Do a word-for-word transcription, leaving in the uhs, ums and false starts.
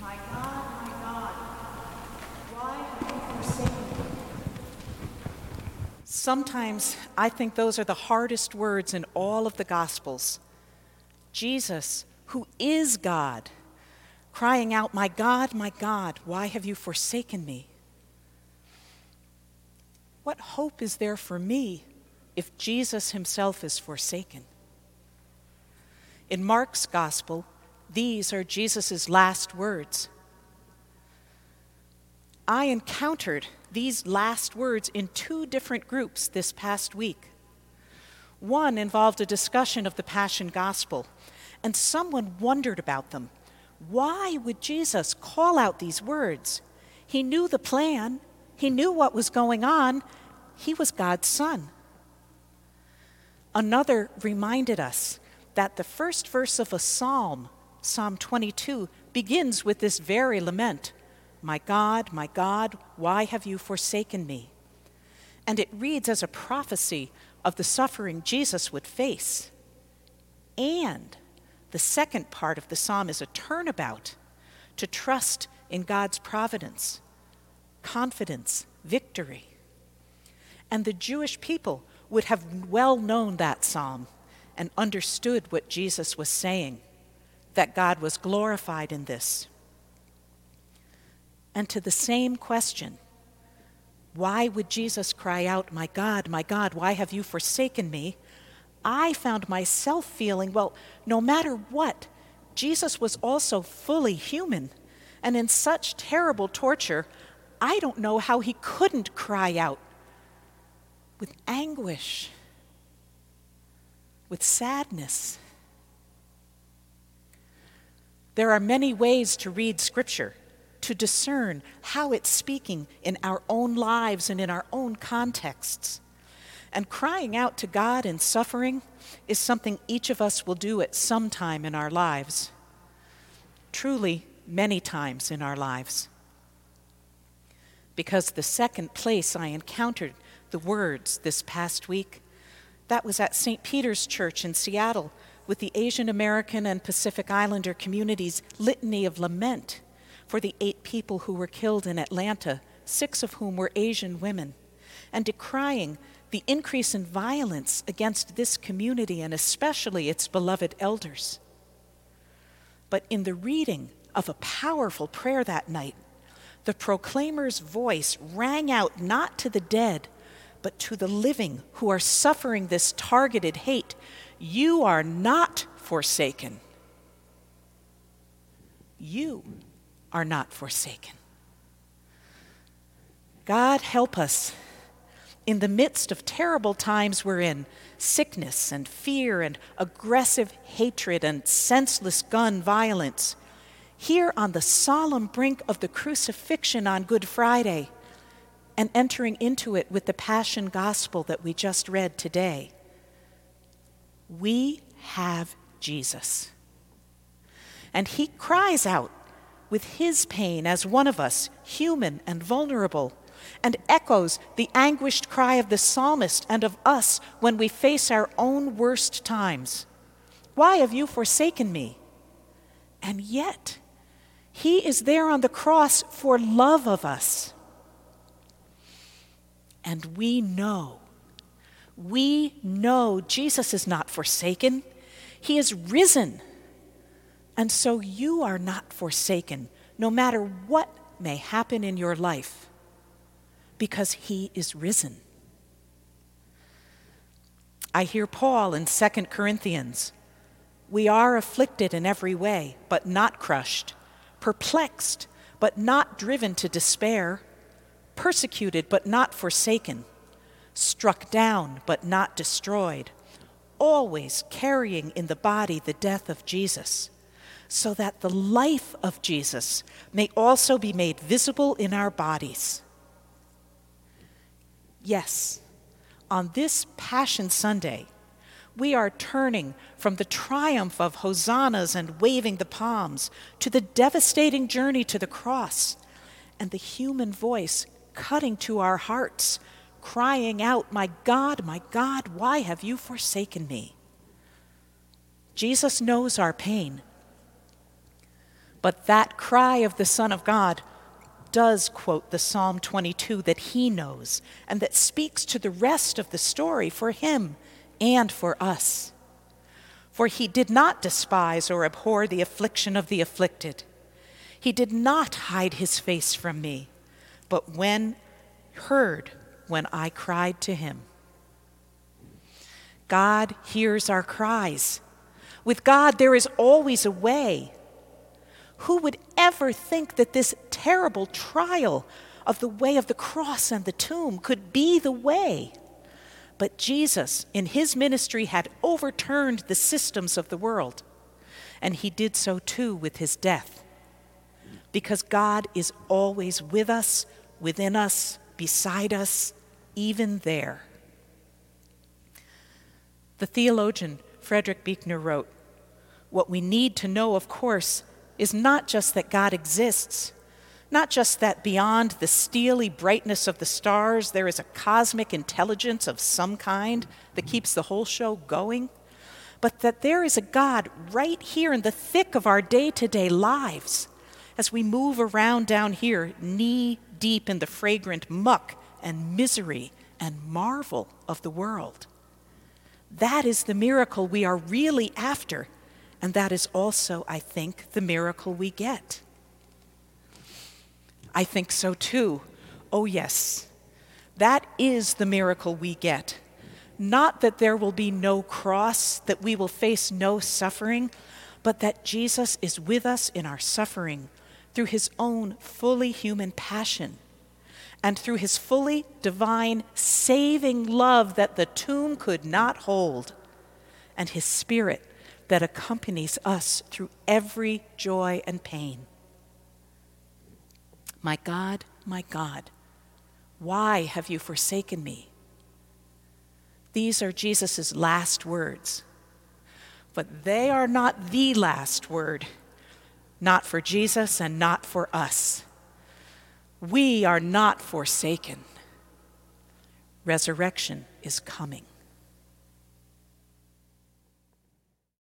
My God, my God, why have you forsaken me? Sometimes I think those are the hardest words in all of the Gospels. Jesus, who is God, crying out, my God, my God, why have you forsaken me? What hope is there for me if Jesus himself is forsaken? In Mark's Gospel, these are Jesus' last words. I encountered these last words in two different groups this past week. One involved a discussion of the Passion Gospel, and someone wondered about them. Why would Jesus call out these words? He knew the plan. He knew what was going on. He was God's Son. Another reminded us that the first verse of a psalm, Psalm twenty-two, begins with this very lament. My God, my God, why have you forsaken me? And it reads as a prophecy of the suffering Jesus would face. And the second part of the psalm is a turnabout to trust in God's providence, confidence, victory. And the Jewish people would have well known that psalm and understood what Jesus was saying, that God was glorified in this. And to the same question, why would Jesus cry out, my God, my God, why have you forsaken me? I found myself feeling, well, no matter what, Jesus was also fully human. And in such terrible torture, I don't know how he couldn't cry out with anguish, with sadness. There are many ways to read Scripture, to discern how it's speaking in our own lives and in our own contexts. And crying out to God in suffering is something each of us will do at some time in our lives. Truly, many times in our lives. Because the second place I encountered the words this past week, that was at Saint Peter's Church in Seattle with the Asian American and Pacific Islander community's litany of lament for the eight people who were killed in Atlanta, six of whom were Asian women, and decrying the increase in violence against this community and especially its beloved elders. But in the reading of a powerful prayer that night, the proclaimer's voice rang out not to the dead, but to the living who are suffering this targeted hate. You are not forsaken. You are not forsaken. God help us in the midst of terrible times we're in, sickness and fear and aggressive hatred and senseless gun violence. Here on the solemn brink of the crucifixion on Good Friday and entering into it with the Passion Gospel that we just read today, we have Jesus. And he cries out with his pain as one of us, human and vulnerable, and echoes the anguished cry of the psalmist and of us when we face our own worst times. Why have you forsaken me? And yet, he is there on the cross for love of us. And we know, we know Jesus is not forsaken. He is risen. And so you are not forsaken, no matter what may happen in your life, because he is risen. I hear Paul in Second Corinthians, we are afflicted in every way, but not crushed, perplexed, but not driven to despair, persecuted, but not forsaken, struck down, but not destroyed, always carrying in the body the death of Jesus, so that the life of Jesus may also be made visible in our bodies. Yes, on this Passion Sunday, we are turning from the triumph of hosannas and waving the palms to the devastating journey to the cross and the human voice cutting to our hearts, crying out, my God, my God, why have you forsaken me? Jesus knows our pain. But that cry of the Son of God does quote the Psalm twenty-two that he knows and that speaks to the rest of the story for him and for us. For he did not despise or abhor the affliction of the afflicted. He did not hide his face from me, but when heard when I cried to him. God hears our cries. With God, there is always a way. Who would ever think that this terrible trial of the way of the cross and the tomb could be the way? But Jesus, in his ministry, had overturned the systems of the world, and he did so too with his death. Because God is always with us, within us, beside us, even there. The theologian Frederick Buechner wrote, "What we need to know, of course, is not just that God exists, not just that beyond the steely brightness of the stars there is a cosmic intelligence of some kind that keeps the whole show going, but that there is a God right here in the thick of our day-to-day lives as we move around down here knee-deep in the fragrant muck and misery and marvel of the world. That is the miracle we are really after, and that is also, I think, the miracle we get." I think so too. Oh yes, that is the miracle we get. Not that there will be no cross, that we will face no suffering, but that Jesus is with us in our suffering through his own fully human passion and through his fully divine saving love that the tomb could not hold, and his Spirit that accompanies us through every joy and pain. My God, my God, why have you forsaken me? These are Jesus' last words. But they are not the last word, not for Jesus and not for us. We are not forsaken. Resurrection is coming.